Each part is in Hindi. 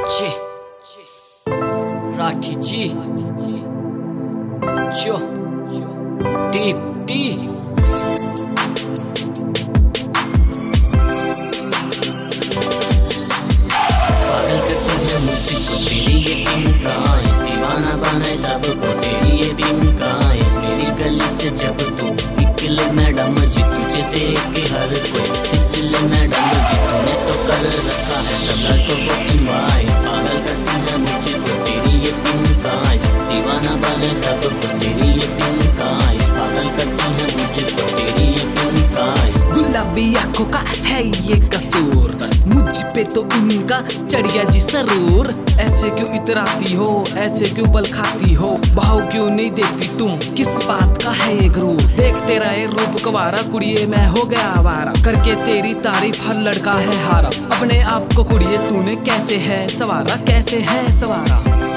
J Rathi G Jo Deep D पागल करती है मुझको तेरी ये पिंका, इस दीवाना बनाए सबको तेरी ये पिंका। इस मेरी गली से जब तू निकले मैडम जी, तुझे देख के हर कोई फिसले मैडम जी। तूने तो कर रखा है सब लड़कों को इनवाइट। पागल करती है मुझको तेरी ये पिंका, इस दीवाना बनाए सबको तेरी ये पिंका। इस पागल करती है मुझको तेरी ये पिंका। गुलाबी आंखों का है ये कसूर, मुझ पे तो इनका चढ़िया जी सरूर। ऐसे क्यों इतराती हो, ऐसे क्यों बल खाती हो, भाव क्यों नहीं देती तुम, किस बात का है ये गुरूर। देख तेरा ये रूप कवारा कुड़िए मैं हो गया आवारा, करके तेरी तारीफ हर लड़का है हारा। अपने आप को कुड़िए तूने कैसे है सवारा, कैसे है सवारा।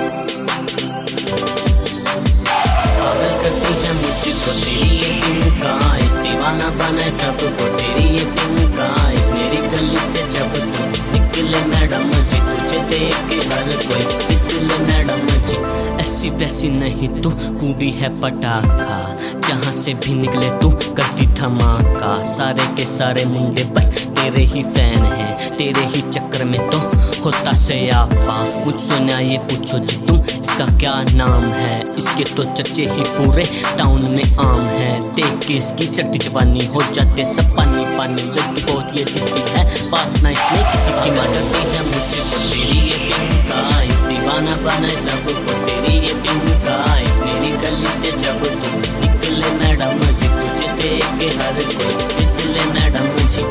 पागल करती है मुझको तेरी ये पिंका, इस दीवाना बनाए सबको तेरी ये पिंका। इस मेरी गली से जब तू निकले मैडम जी, तुझे देख के हर कोई फिसले मैडम जी। ऐसी वैसी नहीं तू कुड़ी है पटाखा, जहाँ से भी निकले तू करती धमाका। सारे के सारे मुंडे बस तेरे ही फैन हैं, तेरे ही चक्कर में तो होता से आपा। मुझसे ना ये पूछो जी तुम इसका क्या नाम है, इसके तो चर्चे ही पूरे टाउन में आम है। देख के इसकी चट्टी जवानी हो जाते सब पानी पानी। लड़की बहुत ये जिद्दी है, बात ना इसमें किसी की मानती है मुझको तेरी ये पिंका। इस दीवाना बनाए सबको तेरी ये पिंका। इस मेरी गली से जब तू निकले मैडम जी, तुझे देख के हर कोई फिसले मैडम जी।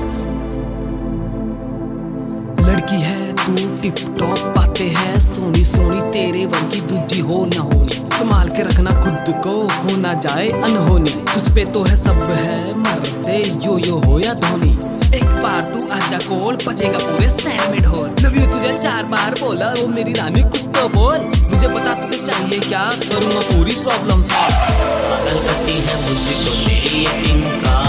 लड़की है तू टिप टॉप, बातें है सोनी सोनी, तेरे वर्गी दूजी हो ना होनी। संभाल के रखना खुद को, हो ना जाए अनहोनी। तुझ पे तो है सब है मरते, यो हो या धोनी। एक बार तू आजा कोल, बजेगा पूरे शहर में ढोल। लव यू तुझे 4 बार बोला, वो मेरी रानी कुछ तो बोल। मुझे बता तुझे चाहिए क्या, करूँगा पूरी प्रॉब्लम सॉल्व। पागल करती है मुझको तेरी ये पिंका,